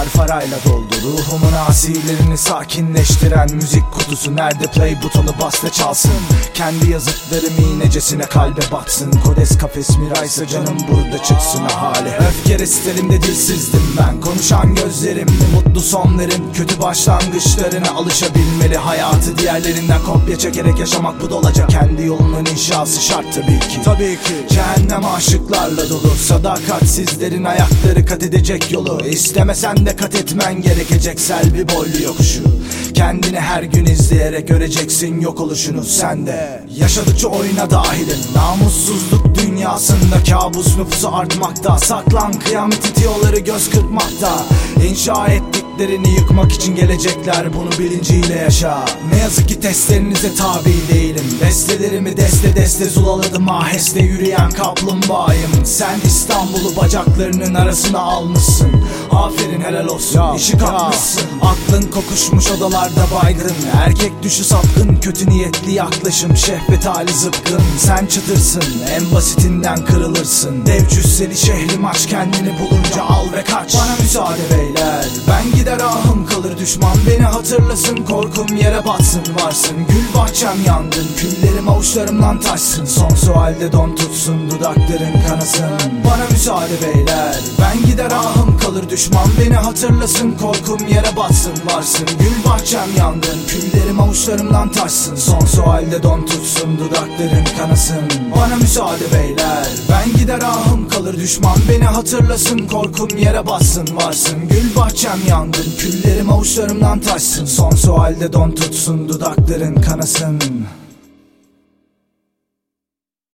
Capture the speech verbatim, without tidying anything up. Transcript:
farfarayla doldu. Ruhumun asilerini sakinleştiren müzik kutusu. Nerede play butonu, bas da çalsın. Kendi yazıtlarım iğnecesine kalbe batsın. Kodes kafes miraysa canım burada çıksın ahali. Öfke restlerimde dilsizdim ben, konuşan gözlerimde mutlu sonların kötü başlangıçlarına alışabilmeli. Hayatı diğerlerinden kopya çekerek yaşamak bu dolacak. Kendi yolunun inşası şart tabii ki. Tabii ki. Cehennem aşıklarla dolu, sadakatsizlerin ayakları kat edecek yolu. İstemesen de kat etmen gerekecek selvi boylu yokuşu. Kendini her gün izleyerek göreceksin yok oluşunu sen de. Yaşadıkça oyuna dahilim, namussuzluk dünyasında kabus nüfusu artmakta. Saklan kıyamet itiyorları göz kırpmakta. İnşa ettiklerini yıkmak için gelecekler, bunu bilinciyle yaşa. Ne yazık ki testlerinize tabi değilim. Bestelerimi deste deste zulaladım, aheste yürüyen kaplumbağayım. Sen İstanbul'u bacaklarının arasına almışsın. Aferin, helal olsun, ya, işi kapmışsın. Aklın kokuşmuş odalarda baygın, erkek düşü sapkın, kötü niyetli yaklaşım, şehvet hali zıpkın. Sen çıtırsın, en basitinden kırılırsın. Dev cüsseli şehrim aç kendini bulunca al ve kaç. Bana müsaade beyler, ben gider ahım kalır düşman beni hatırlasın. Korkum yere batsın varsın, gül bahçem yandın, küllerim avuçlarımdan taşsın. Son sualde don tutsun, dudakların kanasın. Bana müsaade beyler, ben gider ahım kalır düşman beni hatırlasın. Korkum yere batsın varsın, gül bahçem yandın, küllerim avuçlarımdan taşsın. Son sualde don tutsun, dudakların kanasın. Bana müsaade beyler, ben gider ahım kalır düşman beni hatırlasın. Korkum yere batsın varsın, gül bahçem yandın, küllerim avuçlarımdan taşsın. Son sualde don tutsun, dudakların kanasın.